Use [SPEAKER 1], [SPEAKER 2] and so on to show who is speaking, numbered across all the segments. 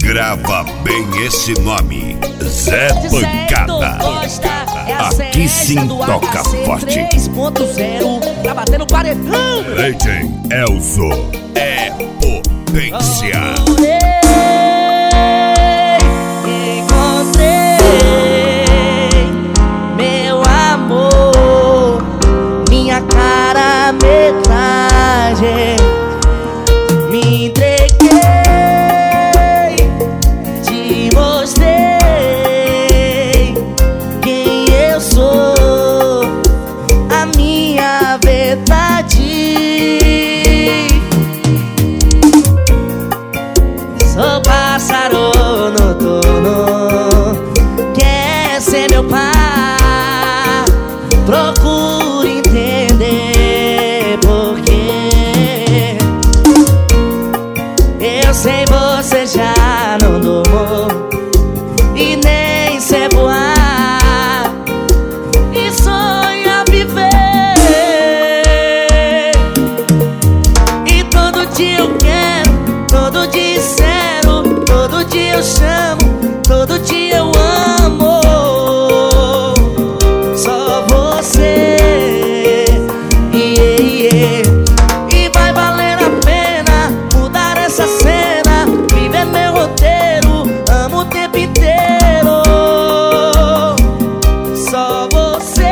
[SPEAKER 1] Grava bem esse nome, Zé Pancada. Aqui sim toca forte.
[SPEAKER 2] 3.0, tá batendo paredão.
[SPEAKER 1] DJ Elzo é potência.
[SPEAKER 2] Encontrei meu amor, minha cara metade. Me entreguei, te mostrei quem eu sou, a minha verdade. Sou pássaro noturno, quer ser meu par, procure entender porquê. Eu sem você já não durmo e nem sei voar, e sonho viver. E todo dia eu quero, todo dia espero, todo dia eu chamo, todo dia eu amo. Só você, e vai valer a pena mudar essa cena, viver meu roteiro, amo o tempo inteiro. Só você.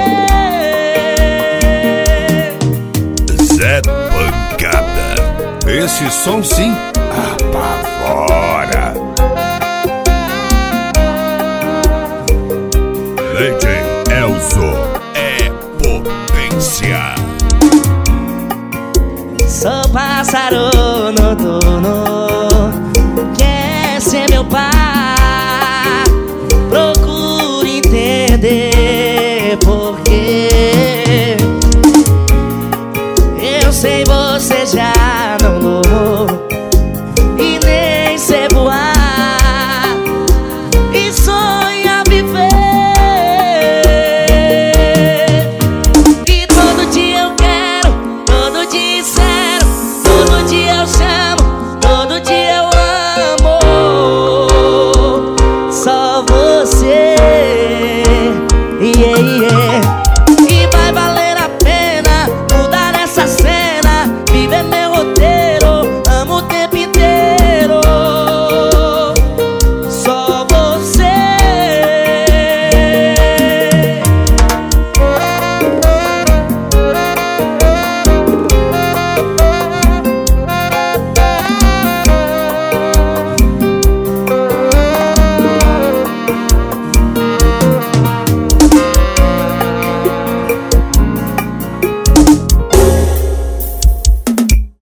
[SPEAKER 1] Zé Pancada. Esse som sim apavora. DJ Elzo é potência.
[SPEAKER 2] Sou pássaro noturno, quer ser meu pai,